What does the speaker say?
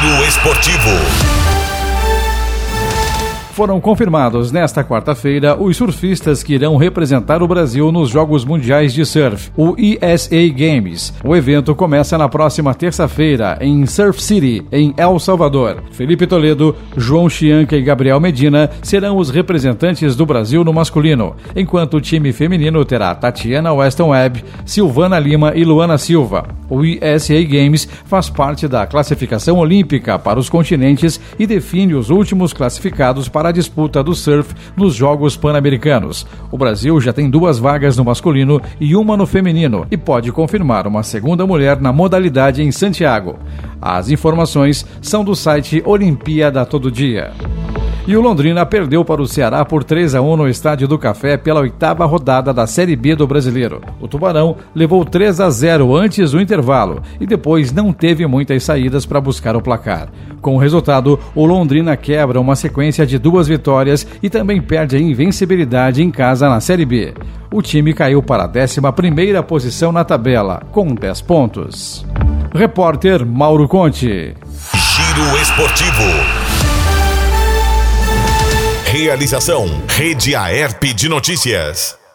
Giro Esportivo. Foram confirmados nesta quarta-feira os surfistas que irão representar o Brasil nos Jogos Mundiais de Surf, o ESA Games. O evento começa na próxima terça-feira em Surf City, em El Salvador. Felipe Toledo, João Chianca e Gabriel Medina serão os representantes do Brasil no masculino, enquanto o time feminino terá Tatiana Weston Webb, Silvana Lima e Luana Silva. O ESA Games faz parte da classificação olímpica para os continentes e define os últimos classificados para a disputa do surf nos Jogos Pan-Americanos. O Brasil já tem 2 vagas no masculino e 1 no feminino e pode confirmar uma segunda mulher na modalidade em Santiago. As informações são do site Olimpíada Todo Dia. E o Londrina perdeu para o Ceará por 3-1 no Estádio do Café pela 8ª rodada da Série B do Brasileiro. O Tubarão levou 3-0 antes do intervalo e depois não teve muitas saídas para buscar o placar. Com o resultado, o Londrina quebra uma sequência de 2 vitórias e também perde a invencibilidade em casa na Série B. O time caiu para a 11ª posição na tabela, com 10 pontos. Repórter Mauro Conte. Giro Esportivo. Realização Rede Aerp de Notícias.